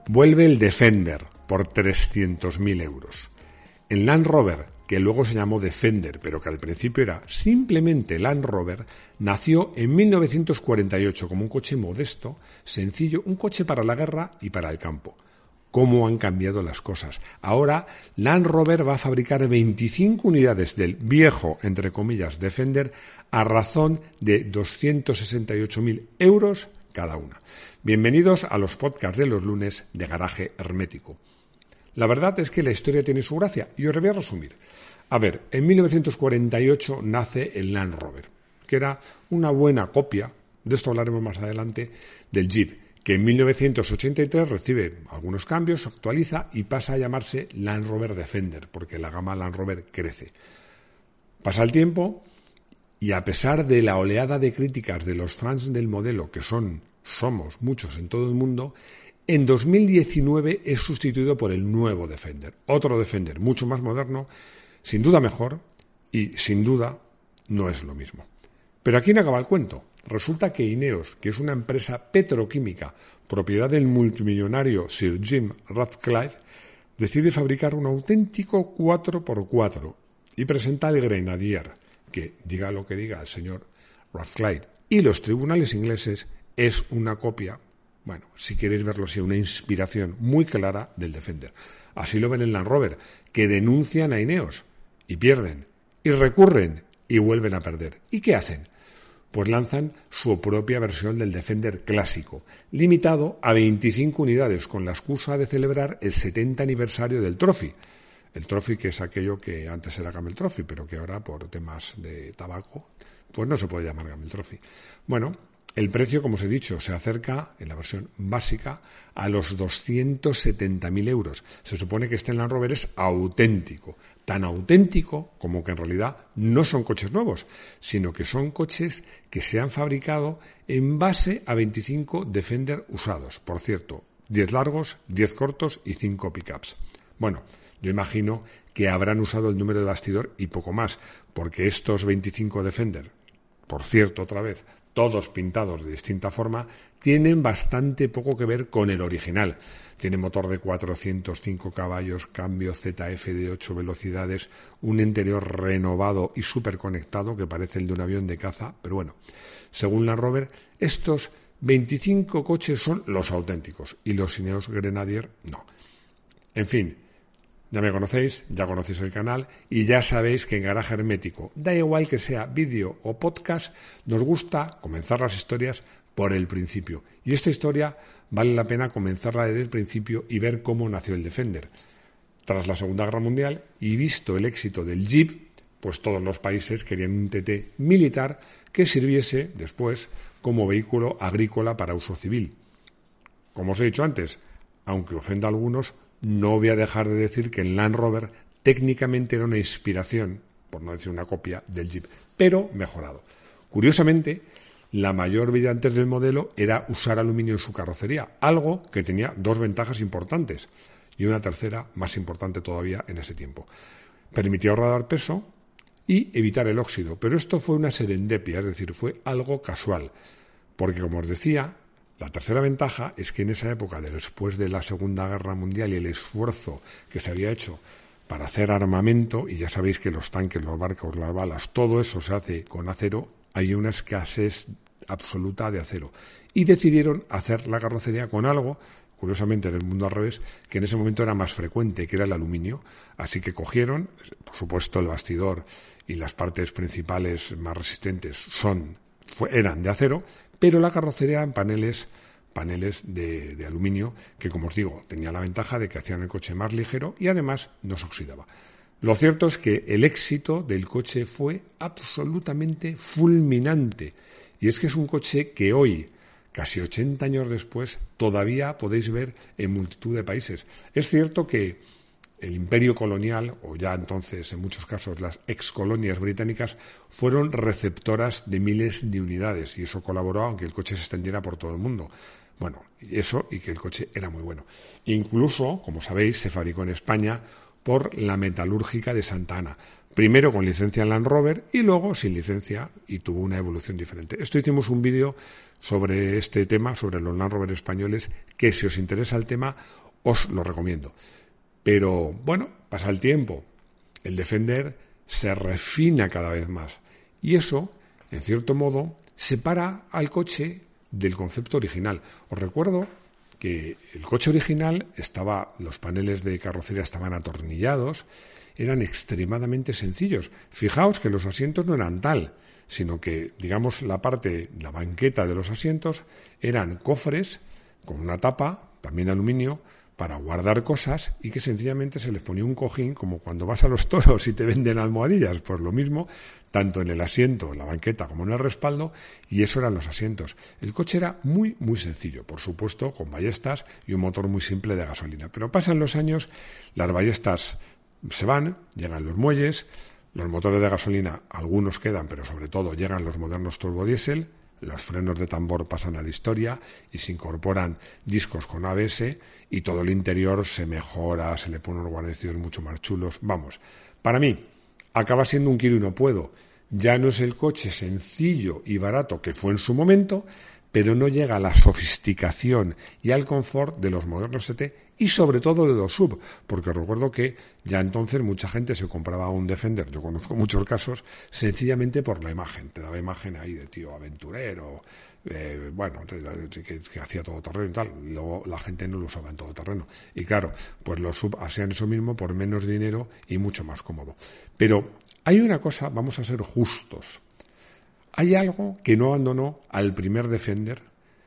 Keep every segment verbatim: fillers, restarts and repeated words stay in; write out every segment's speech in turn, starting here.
Vuelve el Defender por trescientos mil euros. El Land Rover, que luego se llamó Defender, pero que al principio era simplemente Land Rover, nació en mil novecientos cuarenta y ocho como un coche modesto, sencillo, un coche para la guerra y para el campo. ¿Cómo han cambiado las cosas? Ahora Land Rover va a fabricar veinticinco unidades del viejo, entre comillas, Defender a razón de doscientos sesenta y ocho mil euros cada una. Bienvenidos a los podcasts de los lunes de Garaje Hermético. La verdad es que la historia tiene su gracia y os la voy a resumir. A ver, en mil novecientos cuarenta y ocho nace el Land Rover, que era una buena copia, de esto hablaremos más adelante, del Jeep, que en mil novecientos ochenta y tres recibe algunos cambios, se actualiza y pasa a llamarse Land Rover Defender, porque la gama Land Rover crece. Pasa el tiempo y a pesar de la oleada de críticas de los fans del modelo, que son, somos muchos en todo el mundo, en dos mil diecinueve es sustituido por el nuevo Defender, otro Defender mucho más moderno, sin duda mejor y sin duda no es lo mismo. Pero aquí no acaba el cuento. Resulta que Ineos, que es una empresa petroquímica propiedad del multimillonario Sir Jim Ratcliffe, decide fabricar un auténtico cuatro por cuatro y presenta el Grenadier, que, diga lo que diga el señor Ratcliffe y los tribunales ingleses, es una copia, bueno, si queréis verlo así, una inspiración muy clara del Defender. Así lo ven en Land Rover, que denuncian a Ineos y pierden, y recurren y vuelven a perder. ¿Y qué hacen? Pues lanzan su propia versión del Defender clásico, limitado a veinticinco unidades, con la excusa de celebrar el setenta aniversario del Trophy. El Trophy, que es aquello que antes era Camel Trophy, pero que ahora, por temas de tabaco, pues no se puede llamar Camel Trophy. Bueno, el precio, como os he dicho, se acerca, en la versión básica, a los doscientos setenta mil euros. Se supone que este Land Rover es auténtico, tan auténtico como que en realidad no son coches nuevos, sino que son coches que se han fabricado en base a veinticinco Defender usados. Por cierto, diez largos, diez cortos y cinco pickups. Bueno, yo imagino que habrán usado el número de bastidor y poco más, porque estos veinticinco Defender, por cierto, otra vez, todos pintados de distinta forma, tienen bastante poco que ver con el original. Tiene motor de cuatrocientos cinco caballos, cambio Z F de ocho velocidades, un interior renovado y súper conectado que parece el de un avión de caza, pero bueno, según Land Rover, estos veinticinco coches son los auténticos y los Ineos Grenadier no. En fin, ya me conocéis, ya conocéis el canal y ya sabéis que en Garaje Hermético, da igual que sea vídeo o podcast, nos gusta comenzar las historias por el principio. Y esta historia vale la pena comenzarla desde el principio y ver cómo nació el Defender. Tras la Segunda Guerra Mundial y visto el éxito del Jeep, pues todos los países querían un T T militar que sirviese después como vehículo agrícola para uso civil. Como os he dicho antes, aunque ofenda a algunos, no voy a dejar de decir que el Land Rover técnicamente era una inspiración, por no decir una copia, del Jeep, pero mejorado. Curiosamente, la mayor brillantez del modelo era usar aluminio en su carrocería, algo que tenía dos ventajas importantes y una tercera más importante todavía en ese tiempo. Permitía ahorrar peso y evitar el óxido, pero esto fue una serendipia, es decir, fue algo casual, porque como os decía, la tercera ventaja es que en esa época, después de la Segunda Guerra Mundial y el esfuerzo que se había hecho para hacer armamento, y ya sabéis que los tanques, los barcos, las balas, todo eso se hace con acero, hay una escasez absoluta de acero. Y decidieron hacer la carrocería con algo, curiosamente en el mundo al revés, que en ese momento era más frecuente, que era el aluminio. Así que cogieron, por supuesto, el bastidor y las partes principales más resistentes son, fue, eran de acero, pero la carrocería en paneles, paneles de, de aluminio, que como os digo, tenía la ventaja de que hacían el coche más ligero y además no se oxidaba. Lo cierto es que el éxito del coche fue absolutamente fulminante. Y es que es un coche que hoy, casi ochenta años después, todavía podéis ver en multitud de países. Es cierto que el imperio colonial, o ya entonces en muchos casos las excolonias británicas, fueron receptoras de miles de unidades y eso colaboró a que el coche se extendiera por todo el mundo. Bueno, eso y que el coche era muy bueno. Incluso, como sabéis, se fabricó en España por la Metalúrgica de Santa Ana, Primero con licencia en Land Rover y luego sin licencia, y tuvo una evolución diferente. Esto hicimos un vídeo sobre este tema, sobre los Land Rover españoles, que si os interesa el tema, os lo recomiendo. Pero bueno, pasa el tiempo, el Defender se refina cada vez más y eso, en cierto modo, separa al coche del concepto original. Os recuerdo que el coche original estaba, los paneles de carrocería estaban atornillados, eran extremadamente sencillos. Fijaos que los asientos no eran tal, sino que, digamos, la parte, la banqueta de los asientos eran cofres con una tapa, también aluminio, para guardar cosas y que sencillamente se les ponía un cojín como cuando vas a los toros y te venden almohadillas. Pues lo mismo, tanto en el asiento, en la banqueta como en el respaldo, y eso eran los asientos. El coche era muy, muy sencillo, por supuesto, con ballestas y un motor muy simple de gasolina. Pero pasan los años, las ballestas se van, llegan los muelles, los motores de gasolina, algunos quedan, pero sobre todo llegan los modernos turbodiesel, los frenos de tambor pasan a la historia y se incorporan discos con A B S y todo el interior se mejora, se le ponen unos guarnecidos mucho más chulos. Vamos, para mí, acaba siendo un quiero y no puedo. Ya no es el coche sencillo y barato que fue en su momento, pero no llega a la sofisticación y al confort de los modernos T T y sobre todo de los sub, porque recuerdo que ya entonces mucha gente se compraba un Defender, yo conozco muchos casos, sencillamente por la imagen, te daba imagen ahí de tío aventurero, eh, bueno, que, que hacía todo terreno y tal, luego la gente no lo usaba en todo terreno, y claro, pues los sub hacían eso mismo por menos dinero y mucho más cómodo. Pero hay una cosa, vamos a ser justos, hay algo que no abandonó al primer Defender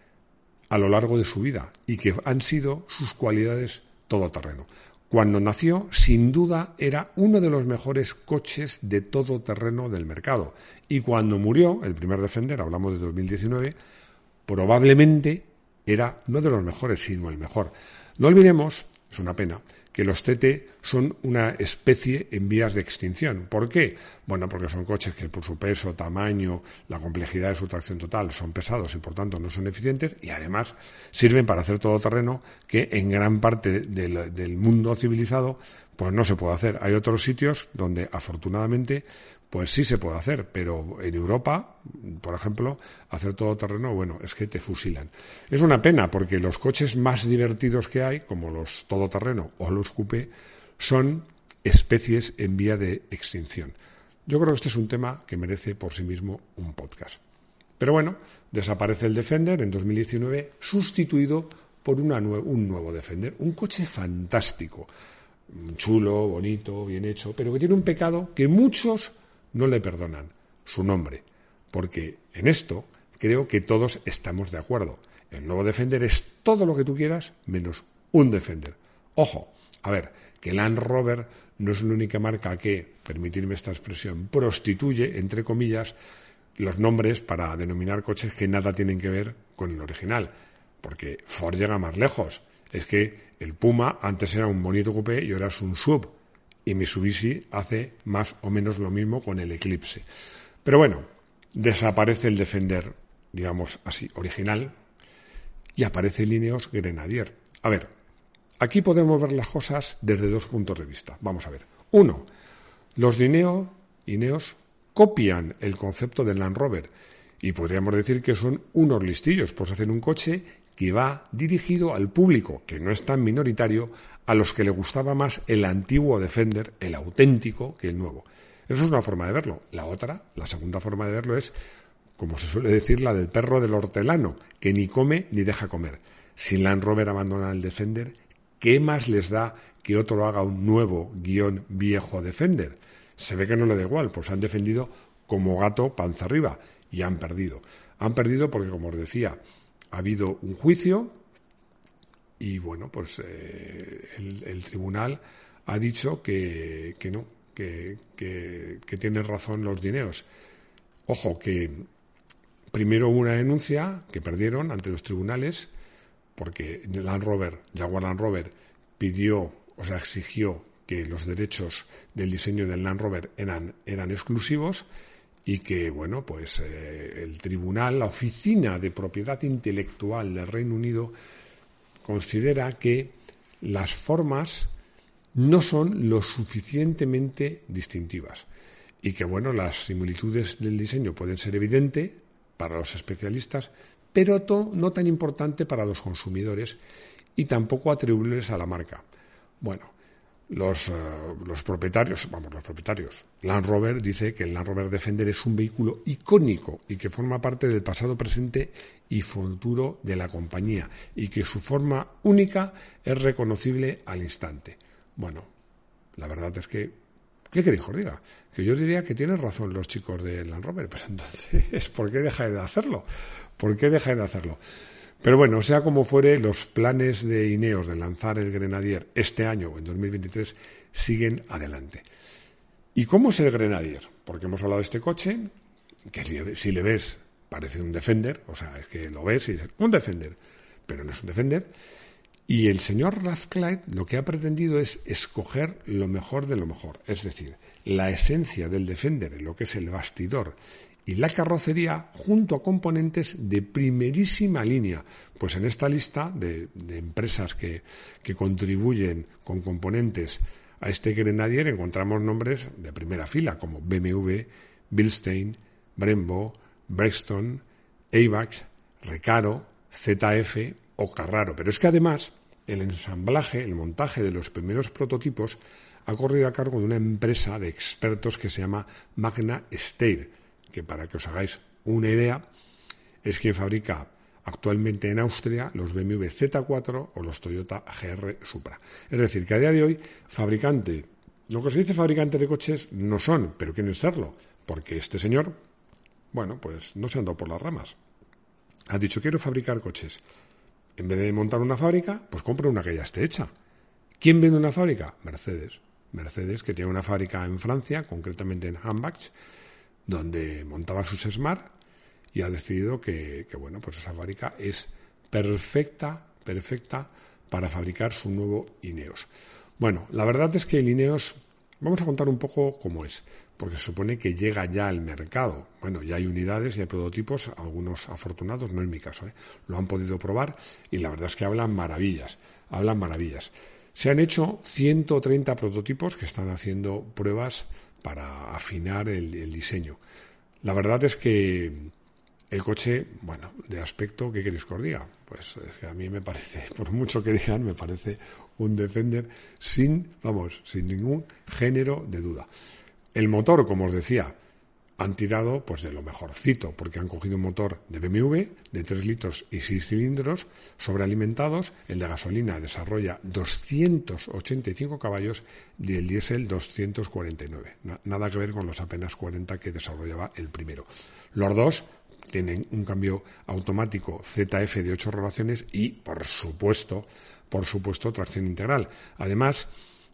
a lo largo de su vida y que han sido sus cualidades todoterreno. Cuando nació, sin duda, era uno de los mejores coches de todoterreno del mercado. Y cuando murió, el primer Defender, hablamos de dos mil diecinueve, probablemente era no de los mejores, sino el mejor. No olvidemos, es una pena, que los T T son una especie en vías de extinción. ¿Por qué? Bueno, porque son coches que por su peso, tamaño, la complejidad de su tracción total son pesados y por tanto no son eficientes y además sirven para hacer todoterreno que en gran parte del, del mundo civilizado pues no se puede hacer. Hay otros sitios donde afortunadamente pues sí se puede hacer, pero en Europa, por ejemplo, hacer todoterreno, bueno, es que te fusilan. Es una pena porque los coches más divertidos que hay, como los todoterreno o los coupé, son especies en vía de extinción. Yo creo que este es un tema que merece por sí mismo un podcast. Pero bueno, desaparece el Defender en dos mil diecinueve, sustituido por una nue- un nuevo Defender, un coche fantástico, chulo, bonito, bien hecho, pero que tiene un pecado que muchos no le perdonan, su nombre, porque en esto creo que todos estamos de acuerdo. El nuevo Defender es todo lo que tú quieras menos un Defender. Ojo, a ver, que Land Rover no es la única marca que, permitirme esta expresión, prostituye, entre comillas, los nombres para denominar coches que nada tienen que ver con el original, porque Ford llega más lejos. Es que el Puma antes era un bonito coupé y ahora es un sub. Y Mitsubishi hace más o menos lo mismo con el Eclipse. Pero bueno, desaparece el Defender, digamos así, original, y aparece el Ineos Grenadier. A ver, aquí podemos ver las cosas desde dos puntos de vista. Vamos a ver. Uno, los de Ineos, Ineos copian el concepto del Land Rover y podríamos decir que son unos listillos, pues hacen un coche que va dirigido al público, que no es tan minoritario, a los que le gustaba más el antiguo Defender, el auténtico, que el nuevo. Eso es una forma de verlo. La otra, la segunda forma de verlo es, como se suele decir, la del perro del hortelano, que ni come ni deja comer. Si Land Rover abandona el Defender, ¿qué más les da que otro haga un nuevo guión viejo Defender? Se ve que no le da igual, pues han defendido como gato panza arriba y han perdido. Han perdido porque, como os decía, ha habido un juicio y, bueno, pues eh, el, el tribunal ha dicho que, que no, que, que, que tienen razón los Ineos. Ojo, que primero hubo una denuncia que perdieron ante los tribunales porque Land Rover, Jaguar Land Rover, pidió, o sea, exigió que los derechos del diseño del Land Rover eran, eran exclusivos y que, bueno, pues eh, el tribunal, la Oficina de Propiedad Intelectual del Reino Unido, considera que las formas no son lo suficientemente distintivas. y que, bueno, las similitudes del diseño pueden ser evidentes para los especialistas, pero to, no tan importante para los consumidores y tampoco atribuibles a la marca. Bueno, los, uh, los propietarios, vamos, los propietarios, Land Rover dice que el Land Rover Defender es un vehículo icónico y que forma parte del pasado, presente y futuro de la compañía y que su forma única es reconocible al instante. Bueno, la verdad es que, ¿qué queréis que os diga? Que yo diría que tienen razón los chicos de Land Rover, pero entonces, ¿por qué dejáis de hacerlo? ¿Por qué dejáis de hacerlo? Pero bueno, sea como fuere, los planes de Ineos de lanzar el Grenadier este año o en dos mil veintitrés siguen adelante. ¿Y cómo es el Grenadier? Porque hemos hablado de este coche, que si le ves parece un Defender, o sea, es que lo ves y dices, un Defender, pero no es un Defender. Y el señor Radcliffe lo que ha pretendido es escoger lo mejor de lo mejor, es decir, la esencia del Defender, en lo que es el bastidor y la carrocería, junto a componentes de primerísima línea. Pues en esta lista de, de empresas que, que contribuyen con componentes a este Grenadier encontramos nombres de primera fila como B M W, Bilstein, Brembo, Brexton, Airbag, Recaro, Z F o Carraro. Pero es que además el ensamblaje, el montaje de los primeros prototipos ha corrido a cargo de una empresa de expertos que se llama Magna Steyr, que para que os hagáis una idea, es quien fabrica actualmente en Austria los B M W Z cuatro o los Toyota G R Supra. Es decir, que a día de hoy, fabricante, lo que se dice fabricante de coches no son, pero quieren serlo, porque este señor, bueno, pues no se andó por las ramas. Ha dicho, quiero fabricar coches. En vez de montar una fábrica, pues compra una que ya esté hecha. ¿Quién vende una fábrica? Mercedes. Mercedes, que tiene una fábrica en Francia, concretamente en Hambach, donde montaba sus Smart, y ha decidido que, que bueno, pues esa fábrica es perfecta, perfecta para fabricar su nuevo Ineos. Bueno, la verdad es que el Ineos, vamos a contar un poco cómo es, porque se supone que llega ya al mercado. Bueno, ya hay unidades y hay prototipos, algunos afortunados, no es mi caso, ¿eh? Lo han podido probar y la verdad es que hablan maravillas, hablan maravillas. Se han hecho ciento treinta prototipos que están haciendo pruebas para afinar el, el diseño. La verdad es que el coche, bueno, de aspecto, ¿qué queréis que os diga? Pues es que a mí me parece, por mucho que digan, me parece un Defender sin, vamos, sin ningún género de duda. El motor, como os decía, han tirado pues de lo mejorcito, porque han cogido un motor de B M W de tres litros y seis cilindros sobrealimentados. El de gasolina desarrolla doscientos ochenta y cinco caballos y el diésel doscientos cuarenta y nueve. Nada que ver con los apenas cuarenta que desarrollaba el primero. Los dos tienen un cambio automático Z F de ocho revoluciones y, por supuesto, por supuesto, tracción integral. Además,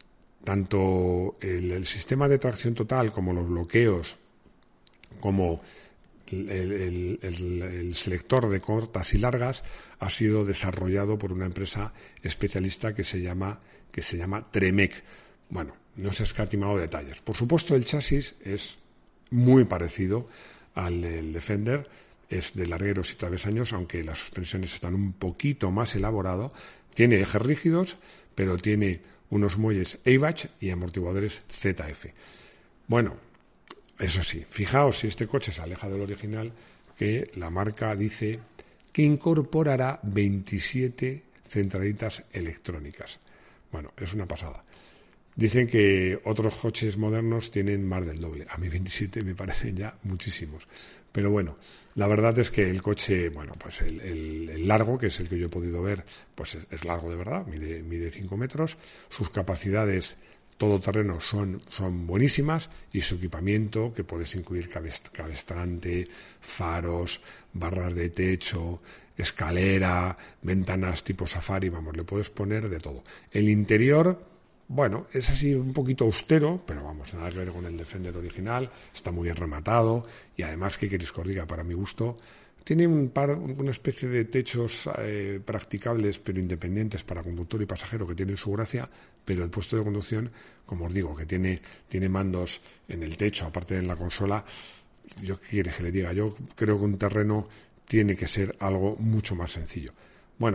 tanto el, el sistema de tracción total como los bloqueos, como el, el, el, el selector de cortas y largas, ha sido desarrollado por una empresa especialista que se llama que se llama Tremec. Bueno, no se ha escatimado detalles. Por supuesto, el chasis es muy parecido al del Defender, es de largueros y travesaños, aunque las suspensiones están un poquito más elaborado. Tiene ejes rígidos, pero tiene unos muelles Airbag y amortiguadores Z F. Bueno, eso sí, fijaos si este coche se aleja del original, que la marca dice que incorporará veintisiete centralitas electrónicas. Bueno, es una pasada. Dicen que otros coches modernos tienen más del doble. A mí veintisiete me parecen ya muchísimos. Pero bueno, la verdad es que el coche, bueno, pues el, el, el largo, que es el que yo he podido ver, pues es, es largo de verdad, mide, mide cinco metros. Sus capacidades todoterreno son, son buenísimas y su equipamiento, que puedes incluir cabestrante, faros, barras de techo, escalera, ventanas tipo Safari, vamos, le puedes poner de todo. El interior, bueno, es así un poquito austero, pero vamos, nada que ver con el Defender original, está muy bien rematado y además, ¿qué queréis que os diga? Para mi gusto, tiene un par, una especie de techos eh, practicables pero independientes para conductor y pasajero que tienen su gracia, pero el puesto de conducción, como os digo, que tiene, tiene mandos en el techo, aparte de en la consola. Yo qué quieres que le diga, yo creo que un terreno tiene que ser algo mucho más sencillo. Bueno,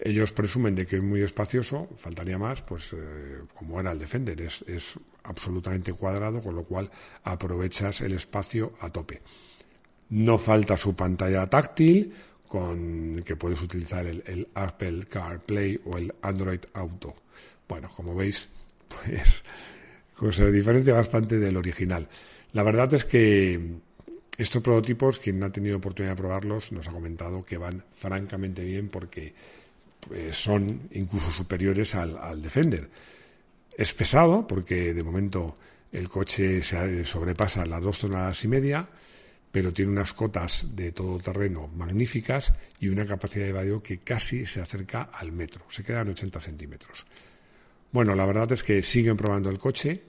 ellos presumen de que es muy espacioso, faltaría más, pues eh, como era el Defender, es, es absolutamente cuadrado, con lo cual aprovechas el espacio a tope. No falta su pantalla táctil, con que puedes utilizar el, el Apple CarPlay o el Android Auto. Bueno, como veis, pues, pues se diferencia bastante del original. La verdad es que estos prototipos, quien ha tenido oportunidad de probarlos, nos ha comentado que van francamente bien porque pues, son incluso superiores al, al Defender. Es pesado porque de momento el coche se sobrepasa las dos toneladas y media, pero tiene unas cotas de todoterreno magníficas y una capacidad de vadeo que casi se acerca al metro, se queda en ochenta centímetros. Bueno, la verdad es que siguen probando el coche.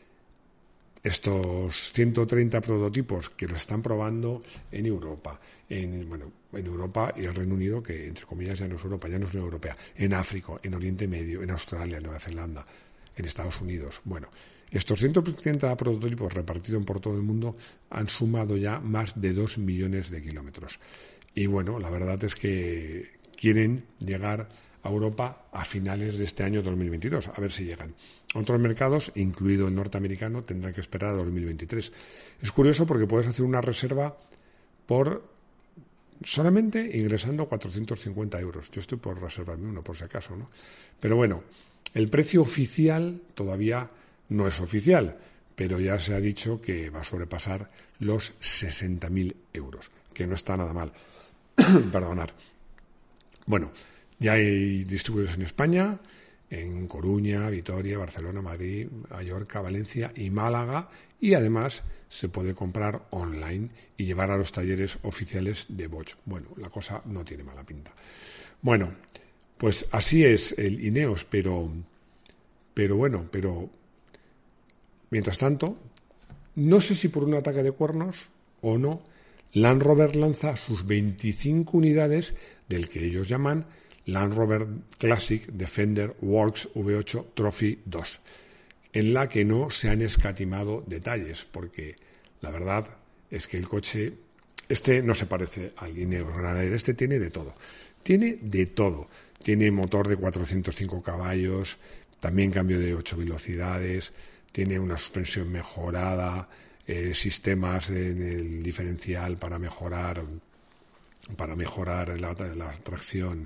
Estos ciento treinta prototipos que lo están probando en Europa, en, bueno, en Europa y el Reino Unido, que entre comillas ya no es Europa, ya no es Unión Europea, en África, en Oriente Medio, en Australia, en Nueva Zelanda, en Estados Unidos. Bueno, estos ciento treinta prototipos repartidos por todo el mundo han sumado ya más de dos millones de kilómetros. Y bueno, la verdad es que quieren llegar a Europa a finales de este año dos mil veintidós, a ver si llegan. Otros mercados, incluido el norteamericano, tendrán que esperar a dos mil veintitrés. Es curioso porque puedes hacer una reserva por solamente ingresando cuatrocientos cincuenta euros. Yo estoy por reservarme uno, por si acaso, ¿no? Pero bueno, el precio oficial todavía no es oficial, pero ya se ha dicho que va a sobrepasar los sesenta mil euros, que no está nada mal. Perdonar. Bueno, ya hay distribuidores en España, en Coruña, Vitoria, Barcelona, Madrid, Mallorca, Valencia y Málaga, y además se puede comprar online y llevar a los talleres oficiales de Bosch. Bueno, la cosa no tiene mala pinta. Bueno, pues así es el Ineos, pero, pero bueno, pero mientras tanto, no sé si por un ataque de cuernos o no, Land Rover lanza sus veinticinco unidades del que ellos llaman Land Rover Classic Defender Works V ocho Trophy dos, en la que no se han escatimado detalles, porque la verdad es que el coche, este no se parece al Ineos Granadero, este tiene de todo, tiene de todo, tiene motor de cuatrocientos cinco caballos, también cambio de ocho velocidades, tiene una suspensión mejorada, eh, sistemas en el diferencial para mejorar para mejorar la, la tracción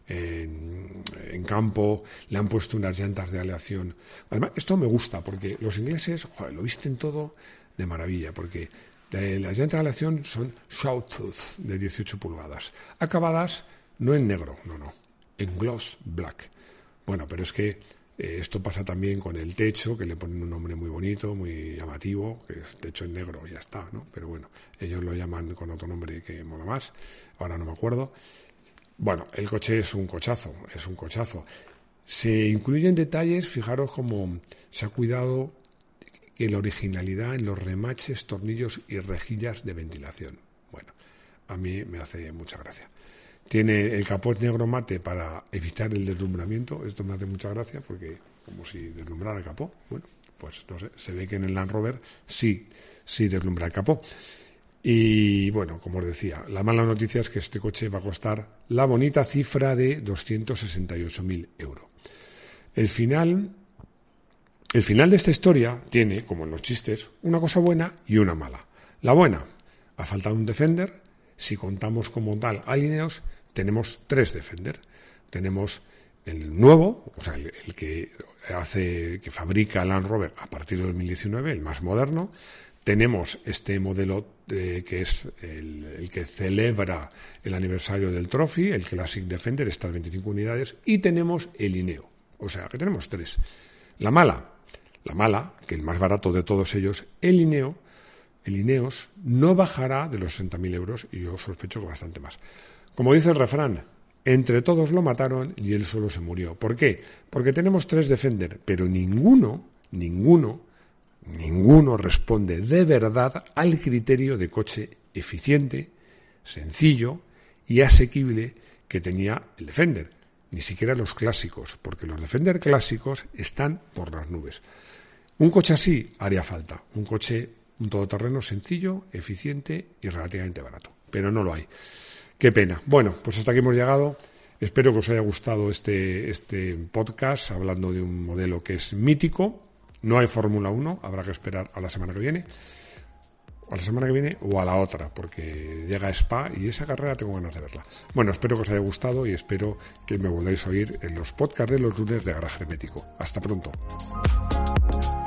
en, en campo, le han puesto unas llantas de aleación. Además, esto me gusta porque los ingleses, joder, lo visten todo de maravilla, porque de, las llantas de aleación son Sawtooth de dieciocho pulgadas, acabadas no en negro, no, no, en gloss black. Bueno, pero es que eh, esto pasa también con el techo, que le ponen un nombre muy bonito, muy llamativo, que es techo en negro y ya está, ¿no? Pero bueno, ellos lo llaman con otro nombre que mola más, ahora no me acuerdo. Bueno, el coche es un cochazo, es un cochazo. Se incluyen detalles, fijaros cómo se ha cuidado que la originalidad en los remaches, tornillos y rejillas de ventilación. Bueno, a mí me hace mucha gracia. Tiene el capó negro mate para evitar el deslumbramiento. Esto me hace mucha gracia porque como si deslumbrara el capó. Bueno, pues no sé, se ve que en el Land Rover sí, sí deslumbra el capó. Y bueno, como os decía, la mala noticia es que este coche va a costar la bonita cifra de doscientos sesenta y ocho mil euros. El final, el final de esta historia tiene, como en los chistes, una cosa buena y una mala. La buena, ha faltado un Defender. Si contamos como tal a Ineos, tenemos tres Defender. Tenemos el nuevo, o sea, el, el que hace, que fabrica Land Rover a partir de dos mil diecinueve, el más moderno. Tenemos este modelo eh, que es el, el que celebra el aniversario del Trophy, el Classic Defender, estas veinticinco unidades, y tenemos el Ineo. O sea, que tenemos tres. La mala, la mala, que el más barato de todos ellos, el Ineo, el Ineos, no bajará de los sesenta mil euros y yo sospecho que bastante más. Como dice el refrán, entre todos lo mataron y él solo se murió. ¿Por qué? Porque tenemos tres Defender, pero ninguno, ninguno, Ninguno responde de verdad al criterio de coche eficiente, sencillo y asequible que tenía el Defender. Ni siquiera los clásicos, porque los Defender clásicos están por las nubes. Un coche así haría falta, un coche, un todoterreno sencillo, eficiente y relativamente barato, pero no lo hay. Qué pena. Bueno, pues hasta aquí hemos llegado. Espero que os haya gustado este, este podcast hablando de un modelo que es mítico. No hay Fórmula uno, habrá que esperar a la semana que viene. A la semana que viene o a la otra, porque llega Spa y esa carrera tengo ganas de verla. Bueno, espero que os haya gustado y espero que me volváis a oír en los podcasts de los lunes de Garaje Hermético. Hasta pronto.